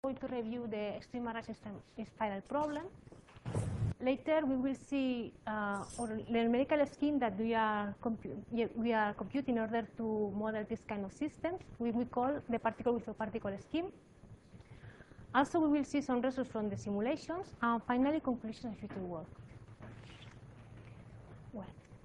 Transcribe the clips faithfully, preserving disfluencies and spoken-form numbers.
going to review the extreme array spiral problem. Later, we will see uh, the numerical scheme that we are, we are computing in order to model this kind of systems. We will call the particle with a particle scheme. Also, we will see some results from the simulations, and finally, conclusions of future work. Well,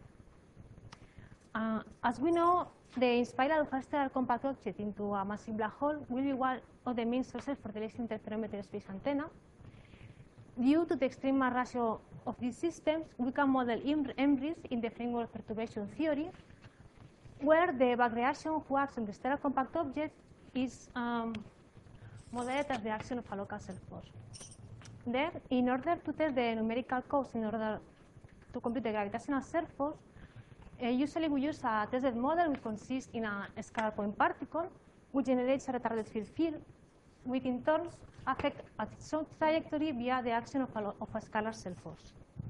uh, as we know, the spiral of a stellar compact object into a massive black hole will be one of the main sources for the laser interferometer space antenna. Due to the extreme mass ratio of these systems, we can model embryos in the framework of perturbation theory, where the back reaction who acts on the stellar compact object is um, modeled as the action of a local cell force. Then, in order to test the numerical cause in order to compute the gravitational cell force, uh, usually we use a tested model which consists in a scalar point particle, which generates a retarded field field, which in turn affect its own trajectory via the action of a, of a scalar cell force.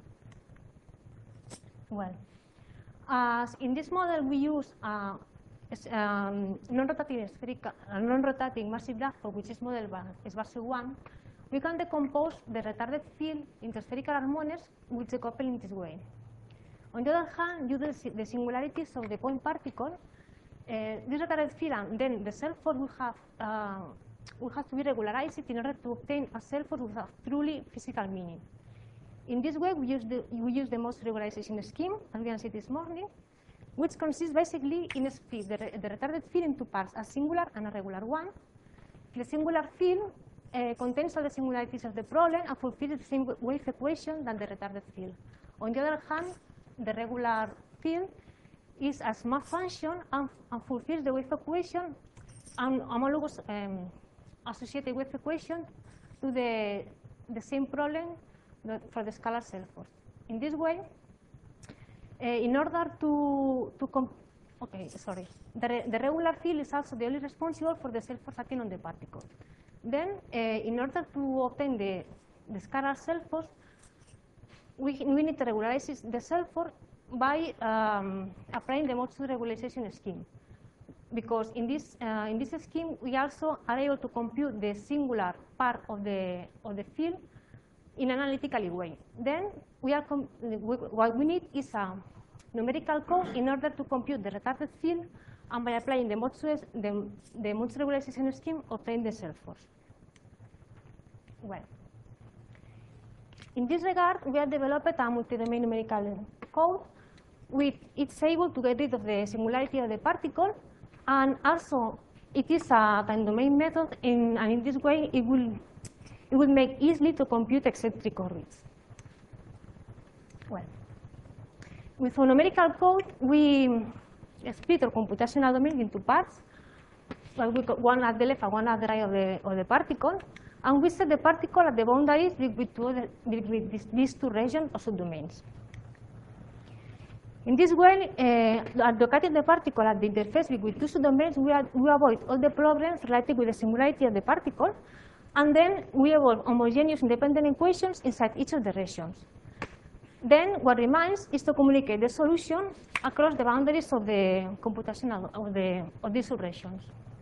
Well, as in this model we use a um, non-rotating spherical, uh, non-rotating massive black hole, which is modeled by Schwarzschild one. We can decompose the retarded field into spherical harmonics, which decouple in this way. On the other hand, due to the singularities of the point particle, uh, this retarded field and then the cell force will have uh, will have to be regularized in order to obtain a cell force with a truly physical meaning. In this way, we use the, we use the most regularization scheme, as we can see this morning, which consists basically in split the, the retarded field into parts, a singular and a regular one. The singular field uh, contains all the singularities of the problem and fulfills the same wave equation than the retarded field. On the other hand, the regular field is a small function and, and fulfills the wave equation and homologous um, associated wave equation to the, the same problem for the scalar cell force. In this way, uh, in order to, to comp okay, sorry, the, re the regular field is also the only responsible for the cell force acting on the particle. Then, uh, in order to obtain the, the scalar cell force, we, we need to regularize the cell force by um, applying the mode two regularization scheme. Because in this, uh, in this scheme, we also are able to compute the singular part of the, of the field in an analytical way. Then, we are we, what we need is a numerical code in order to compute the retarded field, and by applying the mode two, the, the mode two regularization scheme, obtain the cell force. Well, in this regard, we have developed a multi-domain numerical code, which is able to get rid of the singularity of the particle. And also, it is a time domain method, in, and in this way, it will, it will make easily to compute eccentric orbits. Well, with a numerical code, we split our computational domain into parts, well, we got one at the left and one at the right of the, of the particle, and we set the particle at the boundaries between, two other, between these, these two regions or subdomains. In this way, uh, at locating the particle at the interface between two subdomains, we, we avoid all the problems related with the singularity of the particle, and then we evolve homogeneous independent equations inside each of the regions. Then what remains is to communicate the solution across the boundaries of the computational of, the, of these subregions.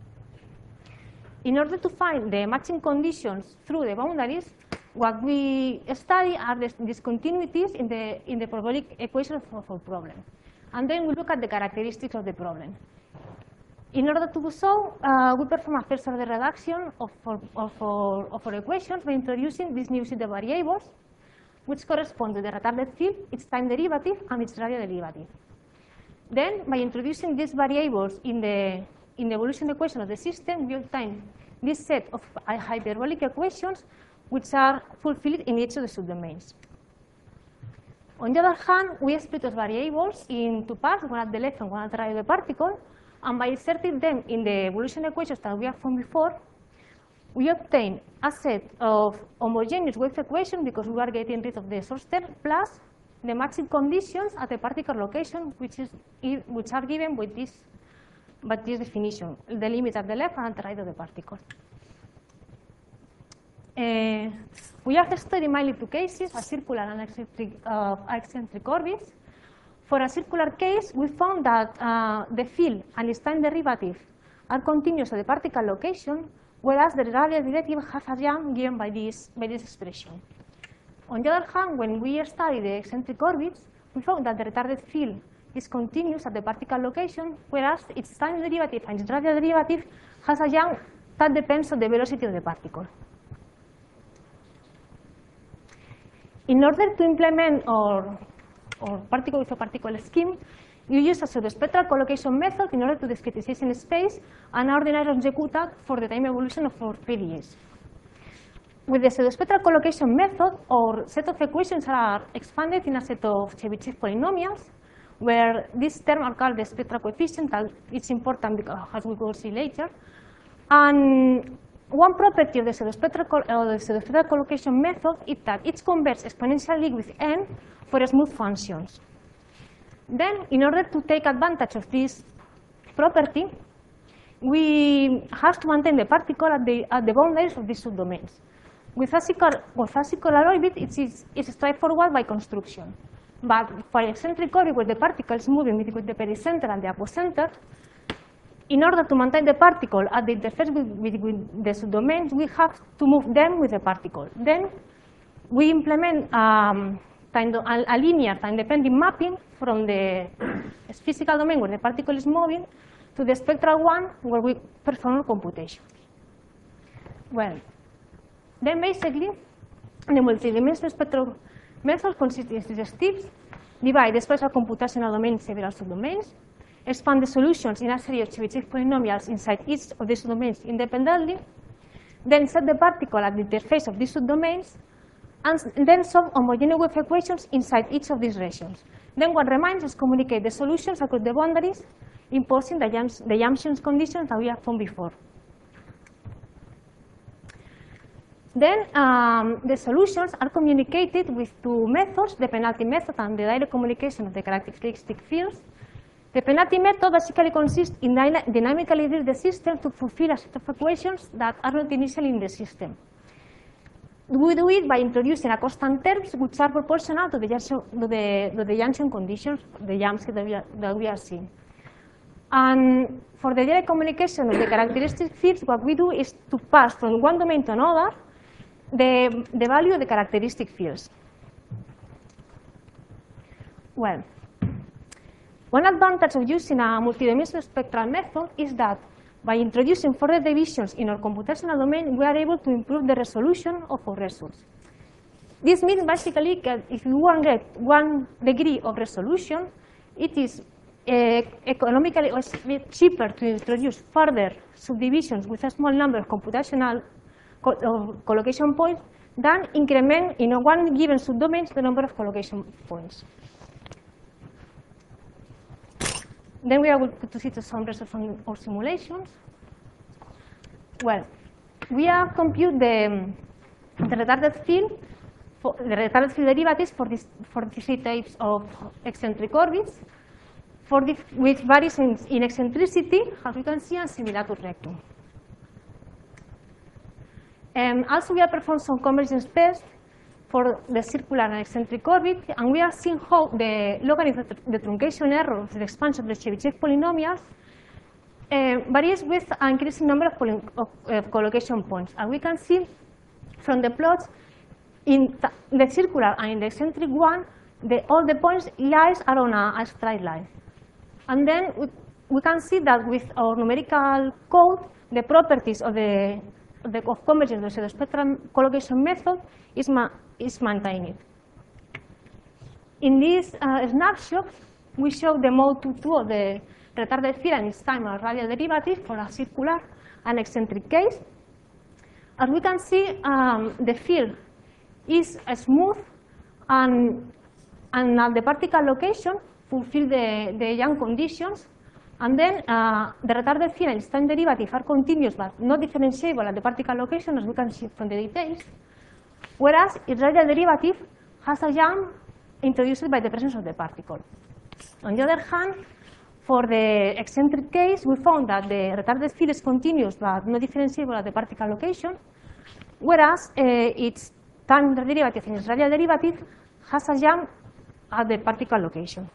In order to find the matching conditions through the boundaries, what we study are the discontinuities in the, in the parabolic equation of our problem. And then we look at the characteristics of the problem. In order to do so, uh, we perform a first order reduction of our, of, our, of our equations by introducing these new set of variables, which correspond to the retarded field, its time derivative, and its radio derivative. Then, by introducing these variables in the, in the evolution equation of the system, we obtain this set of hyperbolic equations which are fulfilled in each of the subdomains. On the other hand, we split those variables in two parts, one at the left and one at the right of the particle, and by inserting them in the evolution equations that we have found before, we obtain a set of homogeneous wave equations because we are getting rid of the source term, plus the matching conditions at the particle location, which, is, which are given by this, by this definition, the limit at the left and at the right of the particle. Uh, we have studied mainly two cases, a circular and eccentric, uh, eccentric orbits. For a circular case, we found that uh, the field and its time derivative are continuous at the particle location, whereas the radial derivative has a jump given by this, by this expression. On the other hand, when we study the eccentric orbits, we found that the retarded field is continuous at the particle location, whereas its time derivative and its radial derivative has a jump that depends on the velocity of the particle. In order to implement our, our particle with a particle scheme, you use a pseudospectral collocation method in order to discretize in space an ordinary object Q-tag for the time evolution of our P D Es. With the pseudospectral collocation method, our set of equations are expanded in a set of Chebyshev polynomials, where this term are called the spectral coefficient. It's important because, as we will see later. And one property of the pseudospectral, uh, the pseudospectral collocation method is that it converges exponentially with n for smooth functions. Then, in order to take advantage of this property, we have to maintain the particle at the, at the boundaries of these subdomains. With a circular orbit, it is it's straightforward by construction. But for eccentric orbit, where the particle is moving between the pericenter and the apocenter, in order to maintain the particle at the interface with, with, with the subdomains, we have to move them with the particle. Then we implement um, time, a, a linear time-dependent mapping from the physical domain where the particle is moving to the spectral one where we perform computation. Well, then basically, the multidimensional spectral method consists in three steps: divide the spatial computational domain in several subdomains, expand the solutions in a series of Chebyshev polynomials inside each of these subdomains independently, then set the particle at the interface of these subdomains, and then solve homogeneous wave equations inside each of these regions. Then what remains is communicate the solutions across the boundaries, imposing the Jamson's conditions that we have found before. Then um, the solutions are communicated with two methods, the penalty method and the direct communication of the characteristic fields. The penalty method basically consists in dynamically read the system to fulfill a set of equations that are not initially in the system. We do it by introducing a constant terms which are proportional to the junction, to the, to the junction conditions, the jumps that we, are, that we are seeing. And for the direct communication of the characteristic fields, what we do is to pass from one domain to another the, the value of the characteristic fields. Well, one advantage of using a multidimensional spectral method is that by introducing further divisions in our computational domain, we are able to improve the resolution of our results. This means basically that if we want to get one degree of resolution, it is uh, economically or cheaper to introduce further subdivisions with a small number of computational co uh, collocation points than increment in a one given subdomain the number of collocation points. Then we are going to see some results from our simulations. Well, we have computed the, the retarded field, for the retarded field derivatives for this for these three types of eccentric orbits, for the, with variations in eccentricity, as we can see, and similar to rectum. And also, we have performed some convergence tests for the circular and eccentric orbit, and we are seeing how the logarithm of the truncation error of the expansion of the Chebyshev polynomials uh, varies with an increasing number of, of uh, collocation points. And we can see from the plots in the circular and in the eccentric one, the, all the points lies are on a, a straight line. And then we, we can see that with our numerical code, the properties of the, of, the, of convergence of the spectral collocation method is ma is maintained. In this uh, snapshot, we show the mode two two of the retarded field and its time and radial derivative for a circular and eccentric case. As we can see, um, the field is smooth, and, and at the particle location fulfill the, the Young conditions, and then uh, the retarded field and its time derivative are continuous but not differentiable at the particle location, as we can see from the details. Whereas its radial derivative has a jump introduced by the presence of the particle. On the other hand, for the eccentric case, we found that the retarded field is continuous but not differentiable at the particle location, whereas uh, its time derivative and its radial derivative has a jump at the particle location.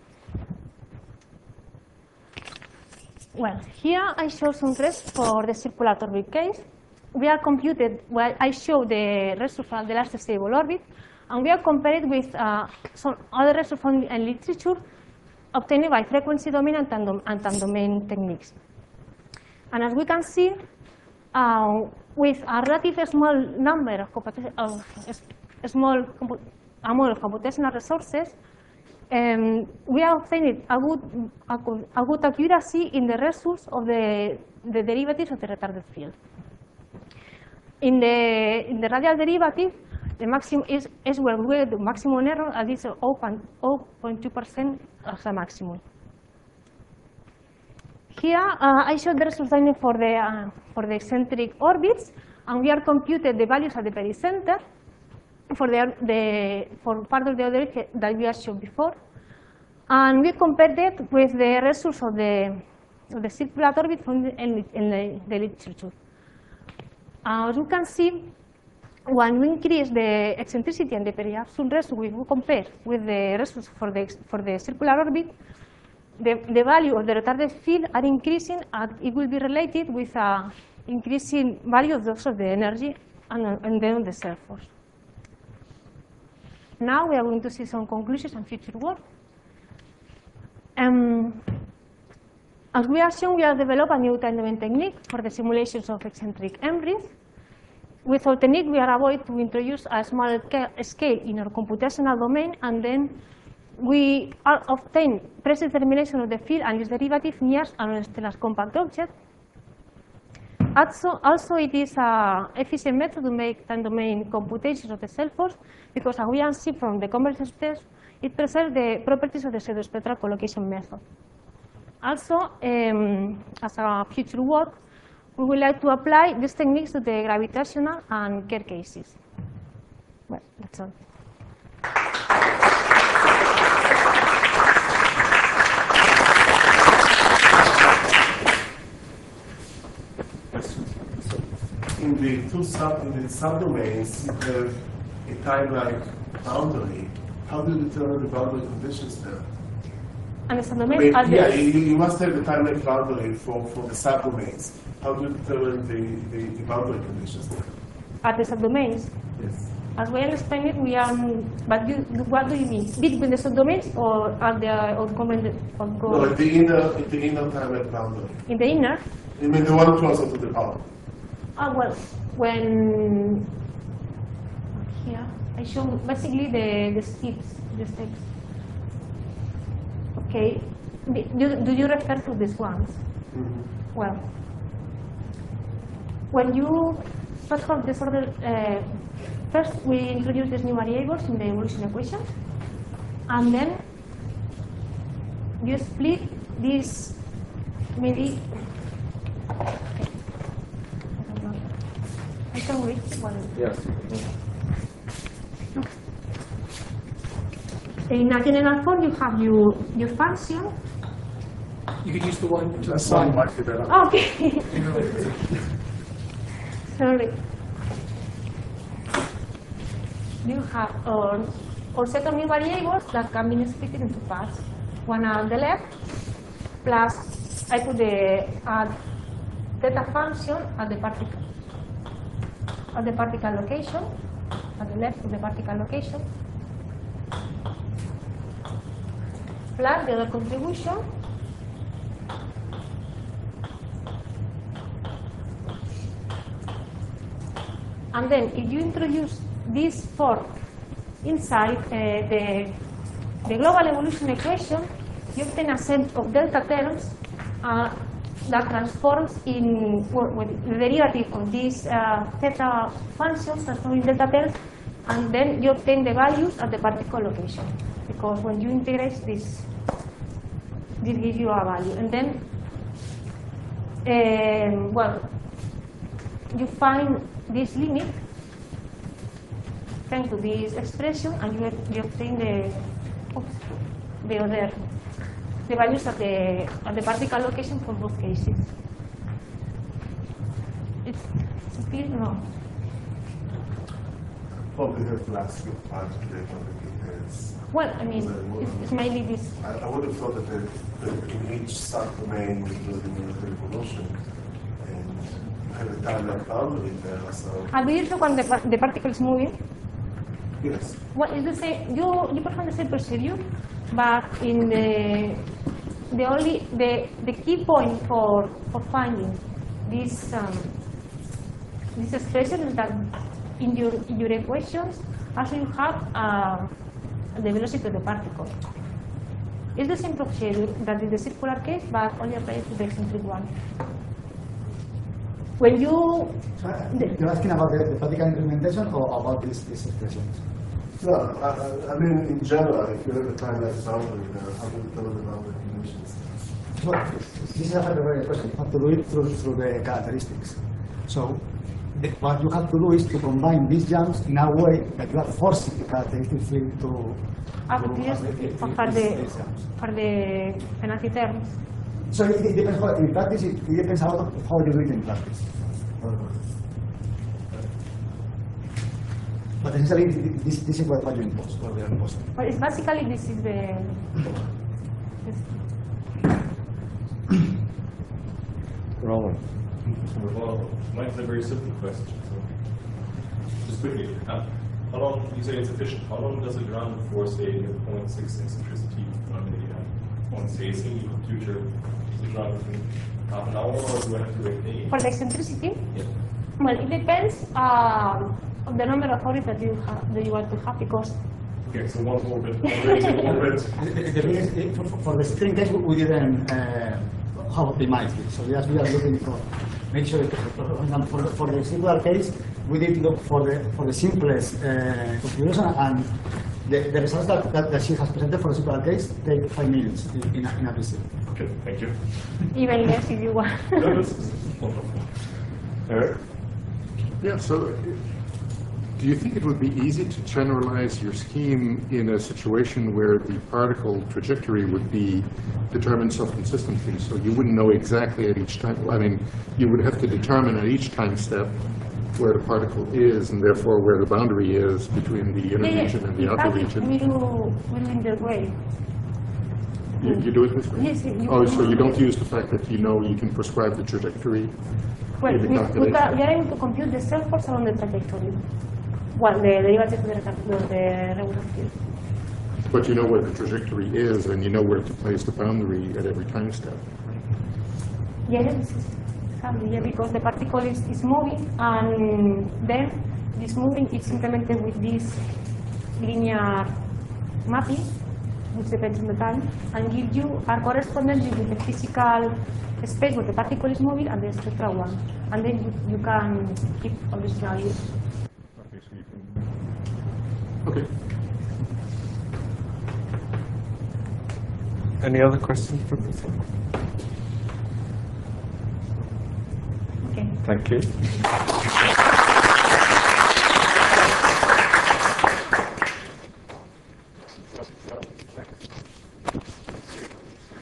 Well, here I show some tests for the circular orbit case. we are computed, well, I show the results from the last stable orbit, and we are compared with uh, some other results from the literature obtained by frequency domain and time, and time domain techniques. And as we can see, uh, with a relatively small number of, of small amount of computational resources, um, we are obtaining a good, a, a good accuracy in the results of the, the derivatives of the retarded field. In the, in the radial derivative, the maximum is, is where we get the maximum error, at least zero point two percent as a maximum. Here, uh, I showed the results for the, uh, for the eccentric orbits, and we are computed the values at the pericenter for, the, the, for part of the other that we have shown before. And we compared it with the results of the, of the circular orbit from the, in, in the, the literature. Uh, as you can see, when we increase the eccentricity and the peri-absolute result, we compare with the results for the, for the circular orbit, the, the value of the retarded field are increasing, and it will be related with an increasing value of those of the energy and, and then the surface. Now we are going to see some conclusions and future work. Um, as we have shown, we have developed a new time domain technique for the simulations of eccentric embrys. With our technique, we are able to introduce a small scale in our computational domain, and then we obtain predetermination of the field and its derivative near an stellar compact object. Also, also, it is an efficient method to make time domain computations of the cell force, because as we can see from the convergence test, it preserves the properties of the pseudospectral collocation method. Also, um, as a future work, we would like to apply these techniques to the gravitational and Kerr cases. Well, that's all. In the two sub in the subdomains, you have a time-like boundary. How do you determine the boundary conditions there? And the subdomains I mean, are yeah, the you, you must have the time-like boundary for, for the subdomains. How do you determine the, the, the boundary conditions there? At the subdomains. Yes. As we explained it, we are. But you, what do you mean? Between the subdomains or at the or comment? Or go No, at the inner, at the inner time-like boundary. in the inner? I mean, the one closer to the boundary. Ah, well, when here I show basically the the steps, the steps. Okay, do, do you refer to these ones? Mm-hmm. Well, when you first have this order, uh, first we introduce these new variables in the evolution equation, and then you split this maybe. Okay. I can read one. Yes. In a general form, you have your, your function. You could use the one to the That's how you side. might figure it out. Okay. Sorry. You have uh, or set of new variables that can be split into parts. One on the left, plus I put the uh, theta function at the particle at the particle location, at the left of the particle location, plus the other contribution. And then if you introduce this form inside uh, the, the global evolution equation, you obtain a set of delta terms uh, that transforms in well, the derivative of these uh, theta functions transform in delta terms, and then you obtain the values at the particle location. Because when you integrate this, this gives you a value. And then, um, well, you find this limit thanks to this expression, and you, you obtain the, oops, the other the values at the at the particle location for both cases. It's, it's clear, no? Probably have to ask you part of the details. Well, I mean, it's, it's mainly this. I, I would have thought that, the, that in each subdomain we do the numerical evolution, and you have a time-like boundary there, so And do you know when the, par- the particle is moving? yes. Well, it's the same. You you perform the same procedure, but in the the only the the key point for for finding this um, this expression is that in your in your equations also you have uh, the velocity of the particle. It's the same procedure that in the circular case, but only applied to the eccentric one. When you So, uh, you're asking about the, the particle implementation or about this, this expression? No, I, I- I mean, in general, if you have a time-like boundary there, how do you determine the boundary conditions? Well, this is a very question. You have to do it through, through the characteristics. So the, what you have to do is to combine these jumps in a way that you are forcing the characteristic field to, have to this have the- for these- the these jumps. for the penalty terms. So it, it depends how, in practice, it, it depends how, how you do it in practice. But essentially, this, this is what, what you impose, what they are imposing. But it's basically this is the. This, Roland. Well, mine's a very simple question. So just quickly, uh, how long, you say it's efficient, how long does it run before, say, you have zero point six eccentricity on the uh, on, say, a single computer? Does it run within half an hour, or do I have to wait days? for the eccentricity, Yeah. well, it depends um, on the number of orbits that you have, that you want to have, because Okay, so one orbit, already an orbit. The, the, the biggest, eh, for, for the string case, we didn't uh, have optimized it. So yes, we are looking for, make sure, that for, for, the, for the singular case, we did look for the, for the simplest uh, configuration, and the, the results that, that, that she has presented for the singular case take five minutes in, in, a, in a visit. Okay, thank you. even less if you want. No, this is wonderful. Eric? Yeah, so do you think it would be easy to generalize your scheme in a situation where the particle trajectory would be determined self-consistently? So you wouldn't know exactly at each time, I mean, you would have to determine at each time step where the particle is, and therefore where the boundary is between the inner Yeah, region and the in outer fact, region. we do, we do in the way. You, you do it this way? Yes, you- Oh, so you don't use the fact that you know you can prescribe the trajectory? Well, in the we, we, calculation? can, we are able to compute the self force along the trajectory. Well, the derivative of the, reca- of the regular field. But you know where the trajectory is, and you know where to place the boundary at every time step. Yeah, yes, exactly, yeah, because the particle is, is moving, and then this moving is implemented with this linear mapping, which depends on the time, and give you a correspondence with the physical space where the particle is moving and the spectral one. And then you, you can keep all these values. Okay, so you can. Okay. Any other questions, Professor? Okay. Thank you.